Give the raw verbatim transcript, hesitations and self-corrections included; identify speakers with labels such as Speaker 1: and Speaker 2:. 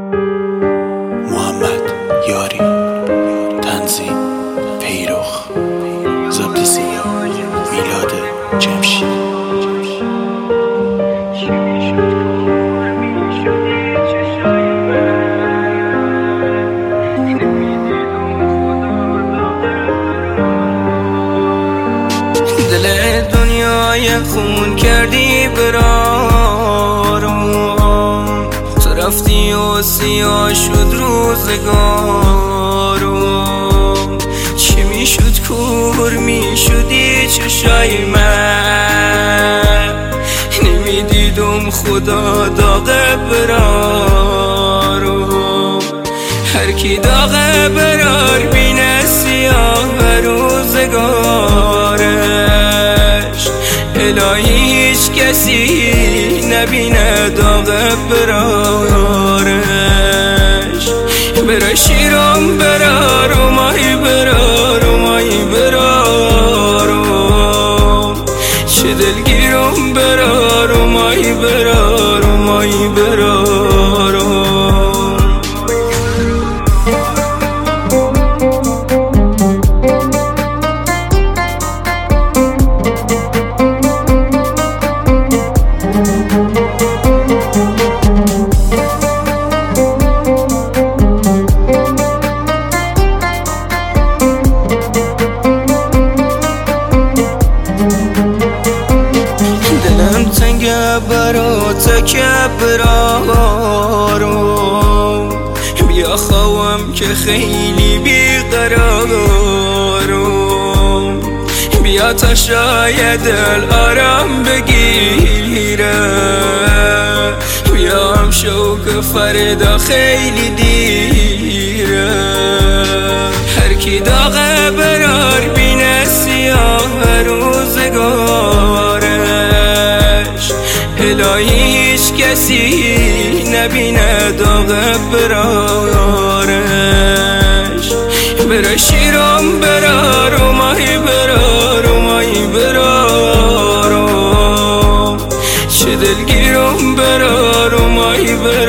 Speaker 1: محمد یاری، تنظیم پیروخ، ضبط سیما میلاد جمشید.
Speaker 2: دل دنیای خون کردی برارم، تو رفتی و سیاه شد روزگارم. چی میشد کور میشدی چشای من، نمیدیدم خدا داغ برارم. هر کی داغ برار بینه سیاه روزگارش، الهی هیچ کسی نبینه داغ برارش. برا شیرم برارم، آی برارم، آی برارم. چه دلگیرم برارم، آی برارم، آی برارم. دلم تنگه برا تکبرارم، بیا خواهم که خیلی بیقرارم. بیا تا شاید دل آرام بگیره، بیا هم شوق فردا خیلی دیره. هر کی داغ برار بینه سیاه روزگارش، الهی هیچ کسی نبینه داغ برارش. برا شیرم برارم، آی برارم، آی برارم. چه دلگیرم برارم، آی برارم.